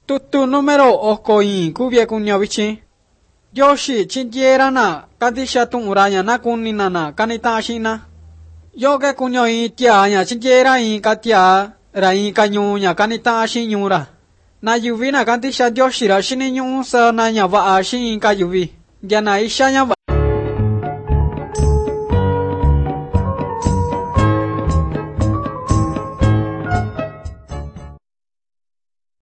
Tutu número ocoin cubia cuño vichin. Yoshi chinierana candisha uraña na cuninana canitashina. Yoga cuño itiaña chintiera in katia rain cañuña canitashi ñura. Na yuvina candisha yoshira shiniñu sa na ñava shin cayuvi. Yana ishaña